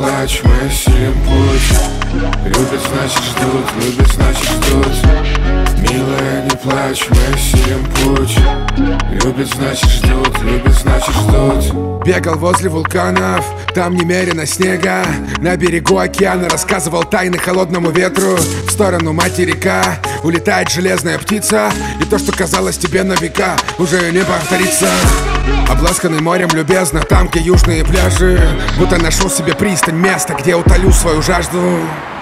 плачь, мы осилим путь. Любят, значит ждут, любят, значит ждут. Милая, не плачь, мы осилим путь. Любят, значит ждут, любят, значит ждут. Бегал возле вулканов, там немерено снега. На берегу океана рассказывал тайны холодному ветру. В сторону материка улетает железная птица, и то, что казалось тебе на века, уже не повторится. Обласканный морем любезно, там, где южные пляжи, будто нашел себе пристань, место, где утолю свою жажду.